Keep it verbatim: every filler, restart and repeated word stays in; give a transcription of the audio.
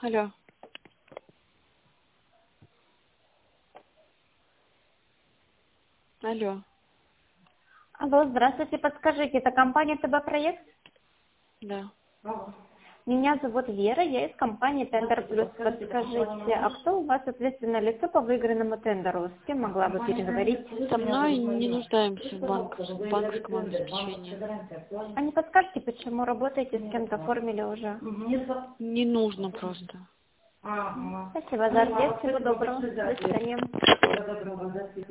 Алло. Алло. Алло, здравствуйте, подскажите, это компания ТБ-проект? Да. Меня зовут Вера, я из компании Тендер Плюс. Подскажите, а кто у вас ответственное лицо по выигранному тендеру? С кем могла бы переговорить? Со мной не нуждаемся в банк, в банковском обеспечении. А не подскажете, почему работаете с кем-то, оформили уже? Не нужно просто. Спасибо за ответ, всего доброго, до свидания.